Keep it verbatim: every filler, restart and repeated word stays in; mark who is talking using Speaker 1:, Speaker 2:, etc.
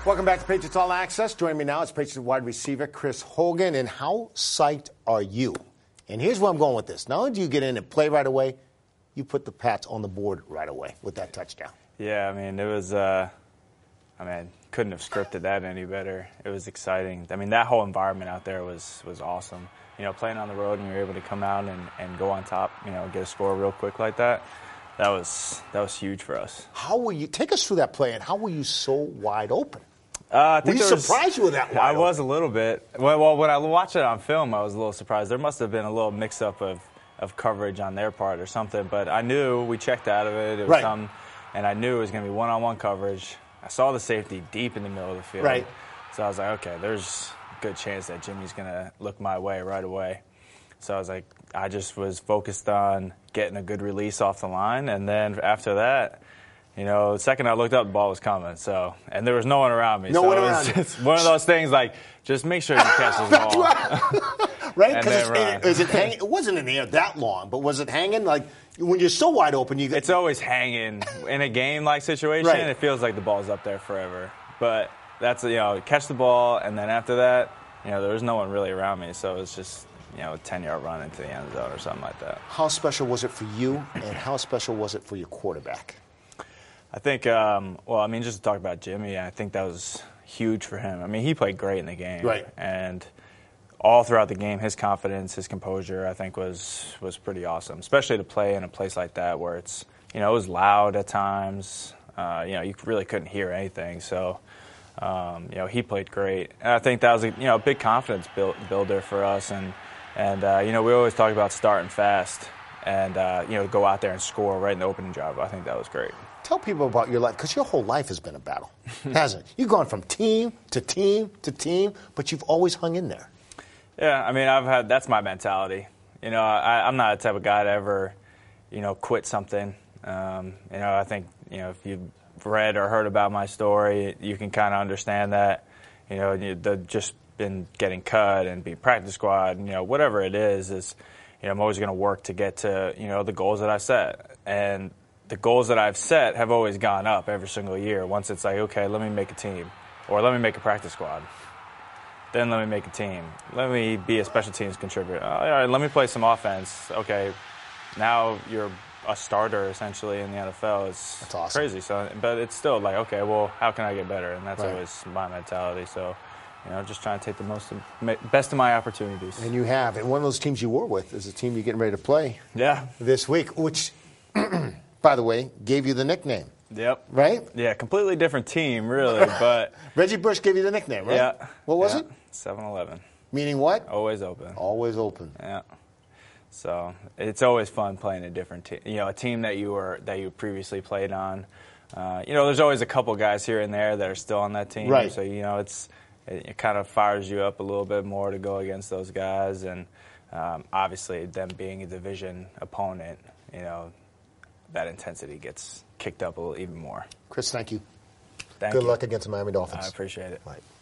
Speaker 1: Welcome back to Patriots All Access. Joining me now is Patriots wide receiver Chris Hogan. And how psyched are you? And here's where I'm going with this. Not only do you get in and play right away, you put the Pats on the board right away with that touchdown.
Speaker 2: Yeah, I mean, it was, uh, I mean, couldn't have scripted that any better. It was exciting. I mean, that whole environment out there was, was awesome. You know, playing on the road and you're able to come out and, and go on top, you know, get a score real quick like that. That was that was huge for us.
Speaker 1: How were you? Take us through that play, and how were you so wide open?
Speaker 2: Uh, I think
Speaker 1: were you
Speaker 2: was,
Speaker 1: surprised you were that wide
Speaker 2: I
Speaker 1: open?
Speaker 2: was a little bit. Well, well, when I watched it on film, I was a little surprised. There must have been a little mix-up of, of coverage on their part or something. But I knew we checked out of it. It was
Speaker 1: right.
Speaker 2: some, and I knew it was going to be one-on-one coverage. I saw the safety deep in the middle of the field.
Speaker 1: Right.
Speaker 2: So I was like, okay, there's a good chance that Jimmy's going to look my way right away. So I was like, I just was focused on getting a good release off the line, and then after that, you know, the second I looked up, the ball was coming. So, and there was no one around me.
Speaker 1: No
Speaker 2: so
Speaker 1: one
Speaker 2: it was
Speaker 1: around you.
Speaker 2: just one of those things like, just make sure you catch this ball.
Speaker 1: Right?
Speaker 2: And
Speaker 1: Because
Speaker 2: then
Speaker 1: it, is it hanging? It wasn't in the air that long, but was it hanging? Like when you're so wide open, you. Get,
Speaker 2: it's always hanging in a game-like situation.
Speaker 1: Right.
Speaker 2: It feels like the ball's up there forever. But that's you know, catch the ball, and then after that, you know, there was no one really around me, so it's just. You know, a ten-yard run into the end zone or something like that.
Speaker 1: How special was it for you, and how special was it for your quarterback?
Speaker 2: I think, um, well, I mean, just to talk about Jimmy, I think that was huge for him. I mean, he played great in the game.
Speaker 1: Right.
Speaker 2: And all throughout the game, his confidence, his composure, I think was was pretty awesome, especially to play in a place like that where it's, you know, it was loud at times. Uh, you know, you really couldn't hear anything. So, um, you know, he played great. And I think that was, a, you know, a big confidence build, builder for us. And, And, uh, you know, we always talk about starting fast and, uh, you know, go out there and score right in the opening drive. I think that was great.
Speaker 1: Tell people about your life, because your whole life has been a battle, hasn't it? You've gone from team to team to team, but you've always hung in there.
Speaker 2: Yeah, I mean, I've had, that's my mentality. You know, I, I'm not the type of guy to ever, you know, quit something. Um, you know, I think, you know, if you've read or heard about my story, you can kind of understand that, you know, the just been getting cut and be practice squad, you know, whatever it is, is, you know, I'm always going to work to get to, you know, the goals that I set. And the goals that I've set have always gone up every single year. Once it's like, okay, let me make a team, or let me make a practice squad. Then let me make a team. Let me be a special teams contributor. All right, let me play some offense. Okay, now you're a starter essentially in the N F L. It's
Speaker 1: That's awesome.
Speaker 2: Crazy. So, but it's still like, okay, well, how can I get better? And that's
Speaker 1: Right.
Speaker 2: always my mentality. So, you know, just trying to take the most of, best of my opportunities.
Speaker 1: And you have. And one of those teams you were with is a team you're getting ready to play
Speaker 2: Yeah.
Speaker 1: this week, which, by the way, gave you the nickname.
Speaker 2: Yep.
Speaker 1: Right?
Speaker 2: Yeah, completely different team, really, but
Speaker 1: Reggie Bush gave you the nickname, right?
Speaker 2: yeah.
Speaker 1: What was
Speaker 2: yeah.
Speaker 1: it?
Speaker 2: seven eleven.
Speaker 1: Meaning what?
Speaker 2: Always open.
Speaker 1: Always open.
Speaker 2: Yeah. So it's always fun playing a different team. You know, a team that you were that you previously played on. Uh, you know, there's always a couple guys here and there that are still on that team.
Speaker 1: Right.
Speaker 2: So you know, it's it, it kind of fires you up a little bit more to go against those guys, and um, obviously them being a division opponent, you know, that intensity gets kicked up a little even more.
Speaker 1: Chris, thank you.
Speaker 2: Thank
Speaker 1: Good
Speaker 2: you.
Speaker 1: luck against the Miami Dolphins.
Speaker 2: I appreciate it.
Speaker 1: Right.